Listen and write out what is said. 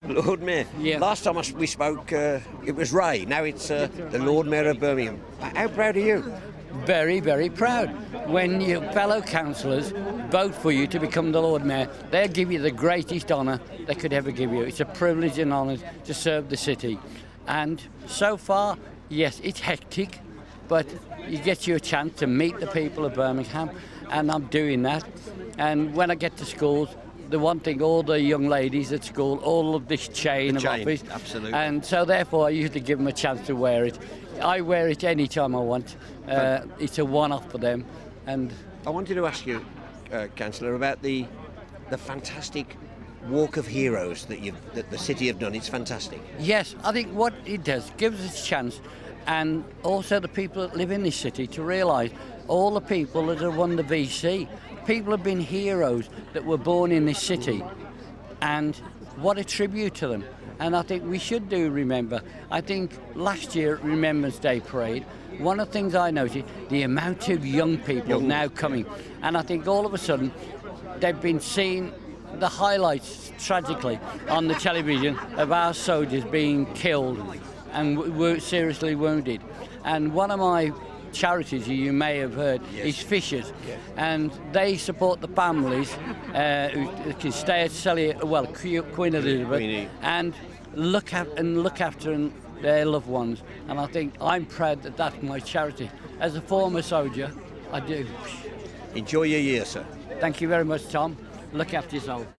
Lord Mayor. Yeah. Last time we spoke, it was Ray. Now it's the Lord Mayor of Birmingham. How proud are you? Very, very proud. When your fellow councillors vote for you to become the Lord Mayor, they'll give you the greatest honour they could ever give you. It's a privilege and honour to serve the city. And so far, yes, it's hectic, but it gets you a chance to meet the people of Birmingham, and I'm doing that. And when I get to schools, the one thing, all the young ladies at school, all of this chain of office. Absolutely. And so therefore I usually give them a chance to wear it. I wear it any time I want. It's a one-off for them. And I wanted to ask you, Councillor, about the fantastic Walk of Heroes that the city have done. It's fantastic. yes, I think what it does gives us a chance, and also the people that live in this city, to realise all the people that have won the VC. People have been heroes that were born in this city, and what a tribute to them. And I think we should remember. I think last year at Remembrance Day Parade, one of the things I noticed, the amount of young people now coming. And I think all of a sudden they've been seeing the highlights, tragically, on the television of our soldiers being killed and were seriously wounded. And one of my charities you may have heard is Fishers, and they support the families who can stay at Queen Elizabeth and look after their loved ones. And I think I'm proud that that's my charity. As a former soldier, I do. Enjoy your year, sir. Thank you very much, Tom. Look after yourself.